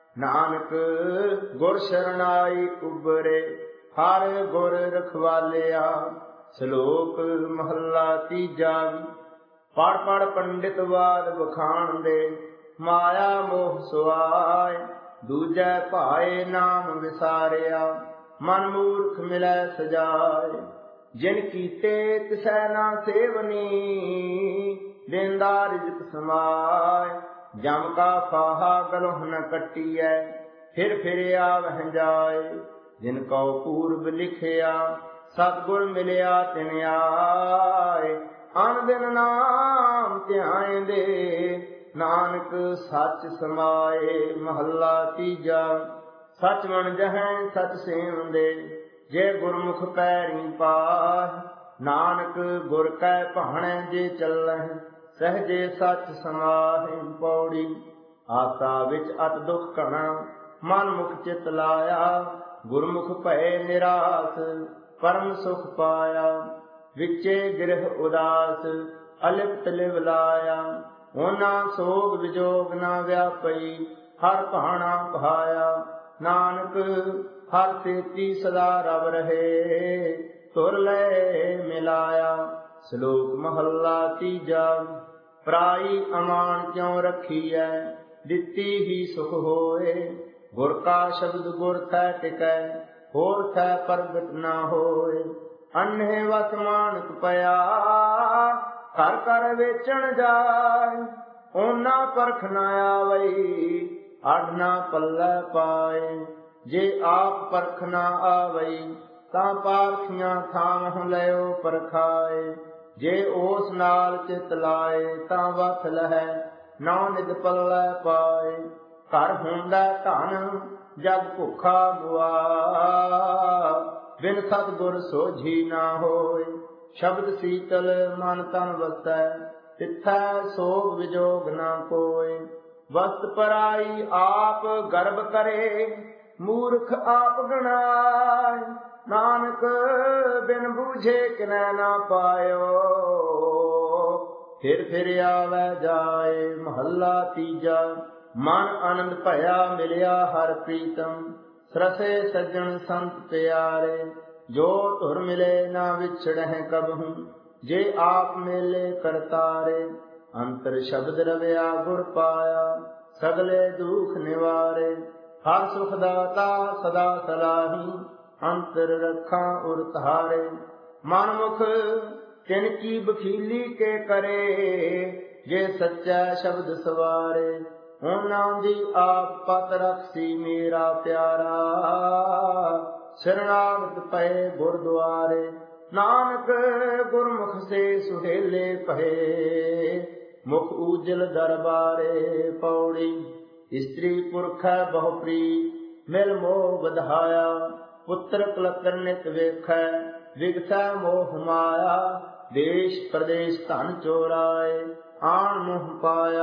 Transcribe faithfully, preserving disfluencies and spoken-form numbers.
ਨਾਨਕ ਗੁਰ ਸ਼ਰਨਾਈ ਉਬਰੇ, ਹਰ ਗੁਰ ਰਖਵਾਲਿਆ। ਸ਼ਲੋਕ ਮਹੱਲਾ ਤੀਜਾ। ਪੜ ਪੜ ਪੰਡਿਤ ਬਾਦ ਵਖਾਣ ਦੇ, ਮਾਇਆ ਮੋਹ ਸੁਆਏ। ਦੂਜੈ ਭਾਏ ਨਾਮ ਵਿਸਾਰਿਆ, ਮਨ ਮੂਰਖ ਮਿਲੈ ਸਜਾਏ। ਜਿਨ ਕੀਤੇ ਤਿਸੈ ਨਾ ਸੇਵਨੀ, ਦੇਂਦਾ ਰਿਜ਼ਕ ਸਮਾਏ। ਜਮ ਕਾ ਫਾਹਾ ਗਲੋਹ ਨ ਕੱਟੀਐ, ਫਿਰ ਫਿਰ ਆਵਹਿ ਜਾਏ। ਜਿਨ ਕਉ ਪੂਰਬ ਲਿਖਿਆ, ਸਤਿਗੁਰ ਮਿਲਿਆ ਤਿਨ ਆਏ। ਅਨ ਦਿਨ ਨਾਮ ਧਿਆਇਂਦੇ, ਨਾਨਕ ਸੱਚ ਸਮਾਏ। ਮਹੱਲਾ ਤੀਜਾ। ਸਚ ਮਨ ਜਹੈ ਸਚ ਸੇਵੰਦੇ, ਜੇ ਗੁਰਮੁਖ ਪੈਰੀ ਪਾਹਿ। ਨਾਨਕ ਗੁਰ ਕੈ ਭਾਣੈ ਜੇ ਚੱਲਹਿ, ਸਹਜੇ ਸਚ ਸਮਾਹਿ। ਪੌੜੀ। ਆਸਾ ਵਿੱਚ ਅਤ ਦੁਖ ਘਣਾ, ਮਨ ਮੁਖ ਚਿਤ ਲਾਇਆ। ਗੁਰਮੁਖ ਭਏ ਨਿਰਾਸ, ਪਰਮ ਸੁਖ ਪਾਇਆ। ਵਿਚੇ ਗਿਰਹ ਉਦਾਸ, ਅਲਿਪਤ ਲਿਵ ਲਾਇਆ। ਉਹਨਾਂ ਸੋਗ ਵਿਜੋਗ ਨਾ ਵਿਆਪਈ, ਹਰ ਭਾਣਾ ਭਾਇਆ। ਨਾਨਕ ਹਰ ਤੇਤੀ ਸਦਾ ਰਵ ਰਹੇ, ਤੁਰ ਲੈ ਮਿਲਾਇਆ। ਸ਼ਲੋਕ ਮਹੱਲਾ ਤੀਜਾ। ਪਰਾਈ ਅਮਾਨ ਕਿਉ ਰੱਖੀਐ, ਦਿੱਤੀ ਹੀ ਸੁਖ ਹੋਏ। ਗੁਰ ਕਾ ਸ਼ਬਦ ਗੁਰ ਥੈ ਟਿਕੈ, ਹੋਰ ਥੈ ਪ੍ਰਗਟ ਨਾ ਹੋਏ। ਅੰਨ੍ਹੇ ਵਸ ਮਾਨਕ ਪਿਆ, ਘਰ ਘਰ ਵੇਚਣ ਜਾਏ। ਉਹਨਾਂ ਪਰਖ ਨਾ ਆਵਈ, ਅਡ ਨਾ ਪੱਲੇ ਪਾਏ। ਜੇ ਆਪ ਪਰਖ ਨਾ ਆਵਈ, ਤਾਂ ਪਾਰਖੀਆਂ ਥਾਂ ਲਿਓ ਪਰਖਾਏ। ਜੇ ਉਸ ਨਾਲ ਚਿਤ ਲਾਏ, ਤਾਂ ਵਸ ਲਹੈ ਨੌ ਨਿਧ ਪੱਲੇ ਪਾਏ। ਘਰ ਹੁੰਦਾ ਧਨ ਜਗ ਭੁੱਖਾ ਮੁਆ, ਬਿਨ ਸਤਿਗੁਰ ਸੋਝੀ ਨਾ ਹੋਏ। ਸ਼ਬਦ ਸੀਤਲ ਮਨ ਤਨ ਵਸੈ, ਤਿੱਥੈ ਸੋਗ ਵਿਜੋਗ ਨਾ ਕੋਇ। ਵਸਤ ਪਰਾਈ ਆਪ ਗਰਭ ਕਰੇ, ਮੂਰਖ ਆਪ ਗਣਾਏ। ਨਾਨਕ ਬਿਨ ਬੂਝੇ ਕਿਨੈ ਨਾ ਪਾਇਓ, ਫਿਰ ਫਿਰ ਆਵੈ ਜਾਏ। ਮਹੱਲਾ ਤੀਜਾ। ਮਨ ਆਨੰਦ ਭਇਆ ਮਿਲਿਆ ਹਰ ਪ੍ਰੀਤਮ, ਸਰਸੇ ਸੱਜਣ ਸੰਤ ਪਿਆਰੇ। ਜੋ ਧੁਰ ਮਿਲੇ ਨਾ ਵਿਛੜਹਿ ਕਬਹੂ, ਜੇ ਆਪ ਮੇਲੇ ਕਰਤਾਰੇ। ਅੰਤਰ ਸ਼ਬਦ ਰਵਿਆ ਗੁਰ ਪਾਇਆ, ਸਗਲੇ ਦੁਖ ਨਿਵਾਰੇ। ਹਰ ਸੁਖ ਦਾਤਾ ਸਦਾ ਸਲਾਹੀ, ਅੰਤਰ ਰੱਖਾਂ ਉਰ ਧਾਰੇ। ਮਨ ਮੁਖ ਤਿਨ ਕੀ ਬਖੀਲੀ ਕੇ ਕਰੇ, ਜੇ ਸੱਚਾ ਸ਼ਬਦ ਸਵਾਰੇ। ਉਹਨਾਂ ਦੀ ਆਪ ਪਤ ਰਖਸੀ ਮੇਰਾ ਪਿਆਰਾ, ਸ਼ਰਨਾਗਤ ਪਏ ਗੁਰਦੁਆਰੇ। ਨਾਨਕ ਗੁਰਮੁਖ ਸੇ ਸੁਹੇਲੇ ਪਏ, ਮੁਖ ਊਜਲ ਦਰਬਾਰੇ। ਪੌੜੀ। ਇਸਤਰੀ ਪੁਰਖੈ ਬਹੁ ਪ੍ਰੀ, ਮਿਲ ਮੋਹ ਵਧਾਇਆ। ਪੁੱਤਰ ਕਲਤਰ ਨਿਤ ਵੇਖੈ, ਵਿਗਸੈ ਮੋਹ ਮਾਇਆ। ਦੇਸ਼ ਪ੍ਰਦੇਸ਼ ਧਨ ਚੋਰਾਏ, ਆਣ ਮੁਹ ਪਾਇਆ।